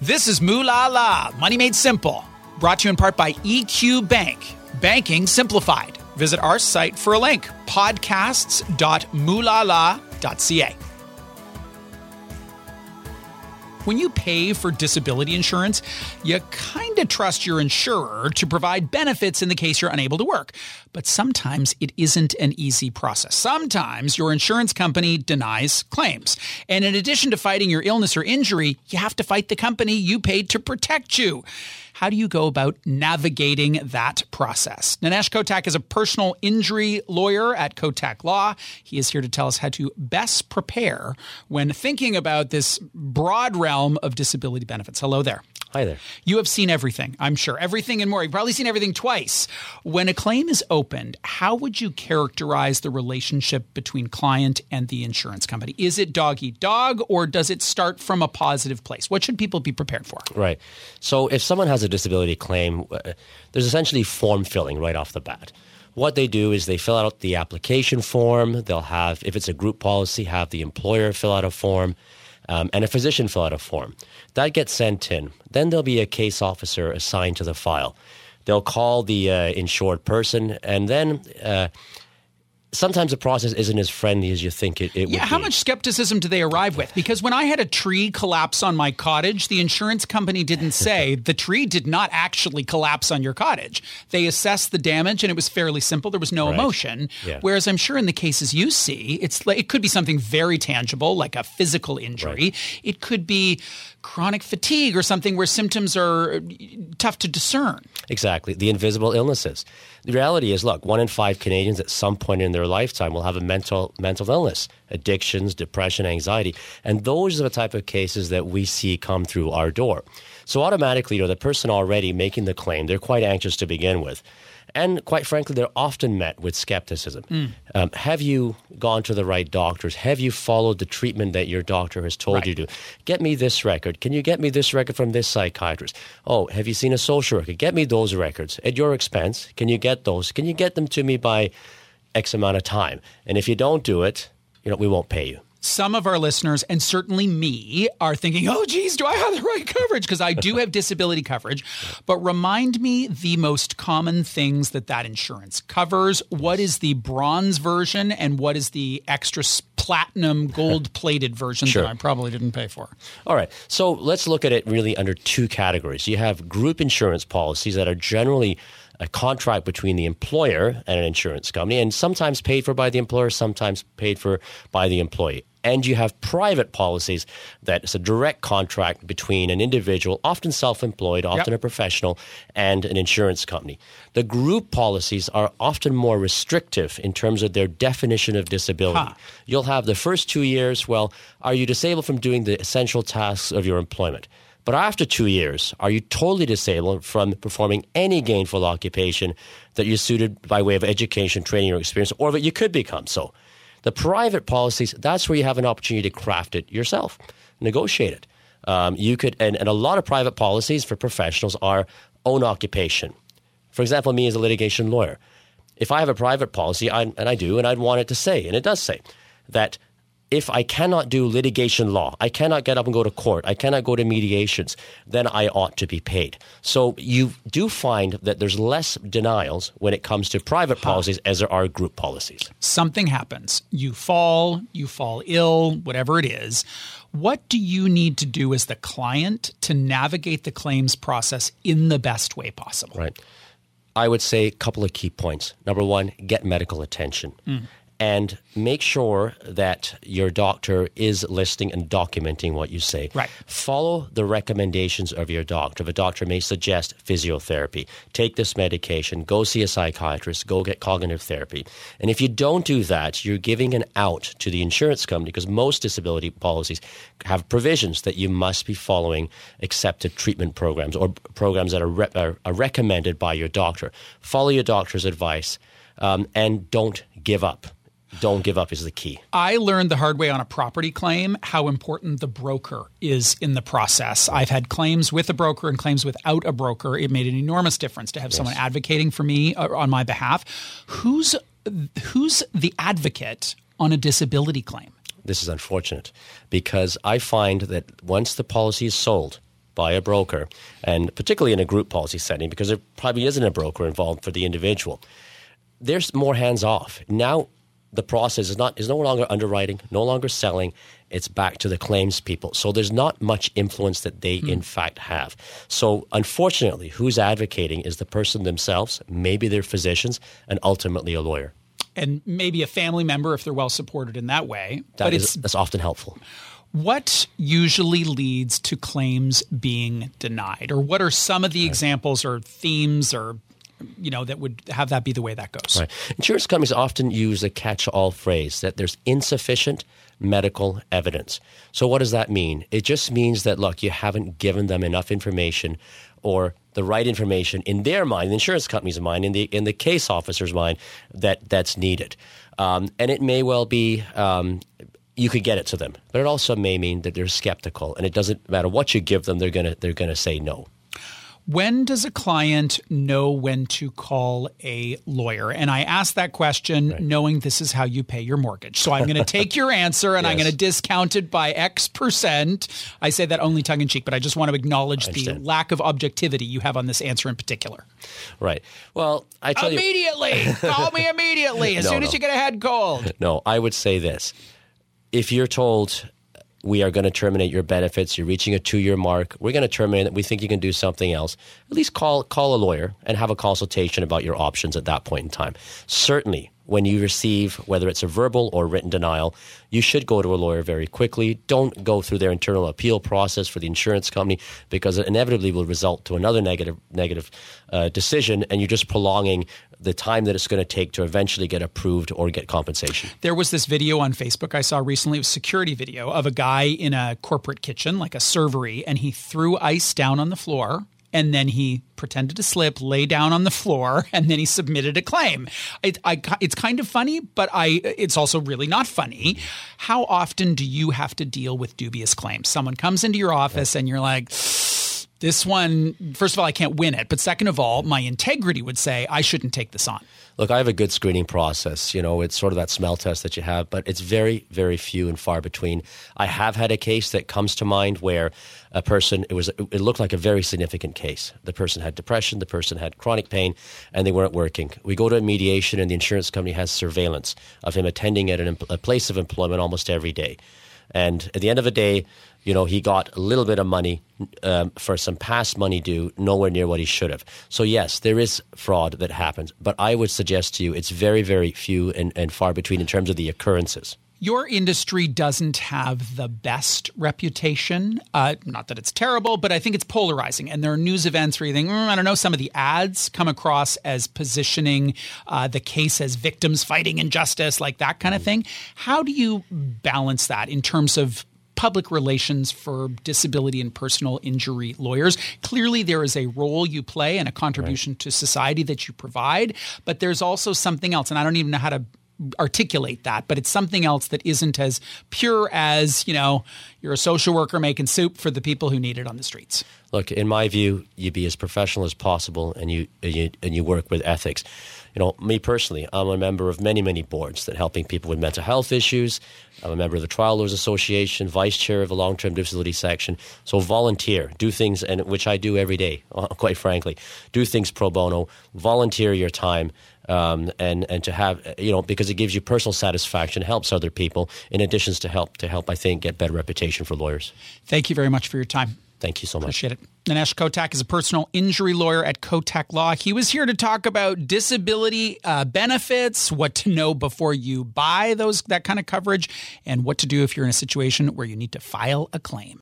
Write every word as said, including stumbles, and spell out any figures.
This is Moo La La, Money Made Simple, brought to you in part by E Q Bank. Banking simplified. Visit our site for a link, podcasts dot moolala dot c a. When you pay for disability insurance, you kind of trust your insurer to provide benefits in the case you're unable to work. But sometimes it isn't an easy process. Sometimes your insurance company denies claims. And in addition to fighting your illness or injury, you have to fight the company you paid to protect you. How do you go about navigating that process? Nanesh Kotak is a personal injury lawyer at Kotak Law. He is here to tell us how to best prepare when thinking about this broad realm of disability benefits. Hello there. Hi there. You have seen everything, I'm sure. Everything and more. You've probably seen everything twice. When a claim is opened, how would you characterize the relationship between client and the insurance company? Is it dog eat dog, or does it start from a positive place? What should people be prepared for? Right. So if someone has a disability claim, uh, there's essentially form filling right off the bat. What they do is they fill out the application form. They'll have, if it's a group policy, have the employer fill out a form. Um, and a physician fill out a form. That gets sent in. Then there'll be a case officer assigned to the file. They'll call the uh, insured person, and then uh, sometimes the process isn't as friendly as you think it, it yeah, would how be. much skepticism do they arrive with? Because when I had a tree collapse on my cottage, the insurance company didn't say the tree did not actually collapse on your cottage. They assessed the damage, and it was fairly simple. There was no Right. emotion. Yeah. Whereas I'm sure in the cases you see, it's like, it could be something very tangible, like a physical injury. Right. It could be chronic fatigue or something where symptoms are tough to discern. Exactly. The invisible illnesses. The reality is, look, one in five Canadians at some point in their lifetime will have a mental mental illness, addictions, depression, anxiety. And those are the type of cases that we see come through our door. So automatically, you know, the person already making the claim, they're quite anxious to begin with. And quite frankly, they're often met with skepticism. Mm. Um, have you gone to the right doctors? Have you followed the treatment that your doctor has told right. you to? Get me this record. Can you get me this record from this psychiatrist? Oh, have you seen a social worker? Get me those records at your expense. Can you get those? Can you get them to me by X amount of time? And if you don't do it, you know, we won't pay you. Some of our listeners, and certainly me, are thinking, oh, geez, do I have the right coverage? Because I do have disability coverage. But remind me the most common things that that insurance covers. What is the bronze version, and what is the extra platinum gold-plated version Sure. that I probably didn't pay for? All right. So let's look at it really under two categories. You have group insurance policies that are generally a contract between the employer and an insurance company, and sometimes paid for by the employer, sometimes paid for by the employee. And you have private policies that it's a direct contract between an individual, often self-employed, often Yep. a professional, and an insurance company. The group policies are often more restrictive in terms of their definition of disability. Huh. You'll have the first two years, well, are you disabled from doing the essential tasks of your employment? But after two years, are you totally disabled from performing any gainful occupation that you're suited by way of education, training, or experience, or that you could become so? The private policies, that's where you have an opportunity to craft it yourself, negotiate it. Um, you could, and, and a lot of private policies for professionals are own occupation. For example, me as a litigation lawyer, if I have a private policy, I, and I do, and I'd want it to say, and it does say, that if I cannot do litigation law, I cannot get up and go to court, I cannot go to mediations, then I ought to be paid. So you do find that there's less denials when it comes to private huh. policies as there are group policies. Something happens. You fall, you fall ill, whatever it is. What do you need to do as the client to navigate the claims process in the best way possible? Right. I would say a couple of key points. Number one, get medical attention. Mm. And make sure that your doctor is listening and documenting what you say. Right. Follow the recommendations of your doctor. The doctor may suggest physiotherapy. Take this medication. Go see a psychiatrist. Go get cognitive therapy. And if you don't do that, you're giving an out to the insurance company, because most disability policies have provisions that you must be following accepted treatment programs or programs that are, re- are, are recommended by your doctor. Follow your doctor's advice, um, and don't give up. Don't give up is the key. I learned the hard way on a property claim how important the broker is in the process. I've had claims with a broker and claims without a broker. It made an enormous difference to have yes. someone advocating for me on my behalf. Who's who's the advocate on a disability claim? This is unfortunate because I find that once the policy is sold, by a broker, and particularly in a group policy setting, because there probably isn't a broker involved for the individual, there's more hands-off. Now the process is not is no longer underwriting, no longer selling. It's back to the claims people. So there's not much influence that they, mm. in fact, have. So unfortunately, who's advocating is the person themselves, maybe their physicians, and ultimately a lawyer. And maybe a family member if they're well supported in that way. That but is, it's, that's often helpful. What usually leads to claims being denied? Or what are some of the right. examples or themes or you know, that would have that be the way that goes? Right. Insurance companies often use a catch-all phrase that there's insufficient medical evidence. So what does that mean? It just means that, look, you haven't given them enough information or the right information in their mind, the insurance company's mind, in the in the case officer's mind, that that's needed. Um, and it may well be um, you could get it to them, but it also may mean that they're skeptical, and it doesn't matter what you give them, they're gonna they're gonna say no. When does a client know when to call a lawyer? And I ask that question right. knowing this is how you pay your mortgage. So I'm going to take your answer and yes. I'm going to discount it by X percent. I say that only tongue in cheek, but I just want to acknowledge the lack of objectivity you have on this answer in particular. Right. Well, I tell immediately. you. Immediately. Call me immediately as no, soon no. as you get a head cold. No, I would say this. If you're told we are going to terminate your benefits, you're reaching a two-year mark, we're going to terminate it, we think you can do something else, at least call call a lawyer and have a consultation about your options at that point in time. Certainly, when you receive, whether it's a verbal or written denial, you should go to a lawyer very quickly. Don't go through their internal appeal process for the insurance company, because it inevitably will result to another negative negative uh, decision, and you're just prolonging the time that it's going to take to eventually get approved or get compensation. There was this video on Facebook I saw recently, it was a security video of a guy in a corporate kitchen, like a servery, and he threw ice down on the floor. And then he pretended to slip, lay down on the floor, and then he submitted a claim. It, I, it's kind of funny, but I, it's also really not funny. How often do you have to deal with dubious claims? Someone comes into your office and you're like, this one, first of all, I can't win it. But second of all, my integrity would say I shouldn't take this on. Look, I have a good screening process. You know, it's sort of that smell test that you have, but it's very, very few and far between. I have had a case that comes to mind where a person, it was, it looked like a very significant case. The person had depression, the person had chronic pain, and they weren't working. We go to a mediation, and the insurance company has surveillance of him attending at an, a place of employment almost every day. And at the end of the day, you know, he got a little bit of money um, for some past money due, nowhere near what he should have. So yes, there is fraud that happens, but I would suggest to you it's very, very few and, and far between in terms of the occurrences. Your industry doesn't have the best reputation. Uh, not that it's terrible, but I think it's polarizing. And there are news events where you think, mm, I don't know, some of the ads come across as positioning uh, the case as victims fighting injustice, like that kind of thing. How do you balance that in terms of public relations for disability and personal injury lawyers? Clearly, there is a role you play and a contribution right. to society that you provide, but there's also something else, and I don't even know how to articulate that, but it's something else that isn't as pure as, you know, you're a social worker making soup for the people who need it on the streets. Look, in my view, you be as professional as possible, and you and you, and you work with ethics. You know, me personally, I'm a member of many, many boards that helping people with mental health issues. I'm a member of the Trial Lawyers Association, vice chair of the long-term disability section. So volunteer, do things, and which I do every day, quite frankly. Do things pro bono, volunteer your time, um, and and to have, you know, because it gives you personal satisfaction, helps other people, in addition to help to help, I think, get better reputation for lawyers. Thank you very much for your time. Thank you so much. Appreciate it. Nanesh Kotak is a personal injury lawyer at Kotak Law. He was here to talk about disability uh, benefits, what to know before you buy those that kind of coverage, and what to do if you're in a situation where you need to file a claim.